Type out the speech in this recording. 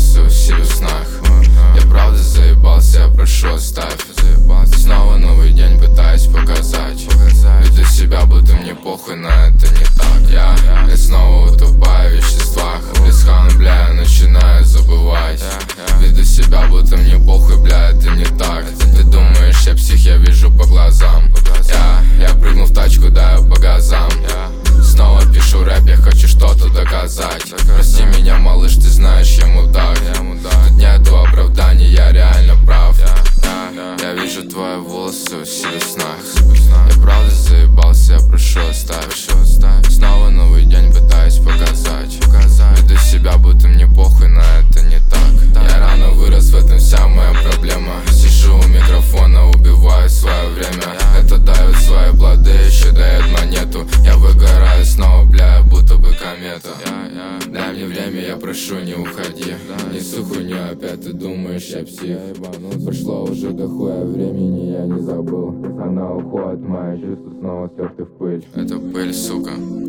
волосы усилю в снах. Я правда заебался, я прошу оставь. Снова новый день пытаюсь показать. Веду себя, будто мне похуй, но это не так. Я снова утопаю в веществах. Близхан, бля, я начинаю забывать. Веду себя, будто мне похуй, бля, это не так. Ты думаешь, я псих, я вижу по глазам. Я прыгну в тачку, даю по газам. Снова пишу рэп, я хочу что-то доказать. Прости меня, малыш, ты знаешь, я мудак. Тут нету оправданий, я реально прав. Я вижу твои волосы усилю в снах. Я правда заебался, я прошу оставь. Снова новый день пытаюсь показать. Веду себя, будто мне похуй, но это не так. Я рано вырос, в этом вся моя проблема. Сижу у микрофона, убиваю свое время. Это дает свои плоды, еще дает монету. Я выгораю снова, бля, будто бы комета. Дай мне время, я прошу, не уходи. Несу хуйню опять, ты думаешь, я псих. Прошло уже дохуя времени, я не забыл. Она уходит, мои чувства снова стерты в пыль. Это пыль, сука.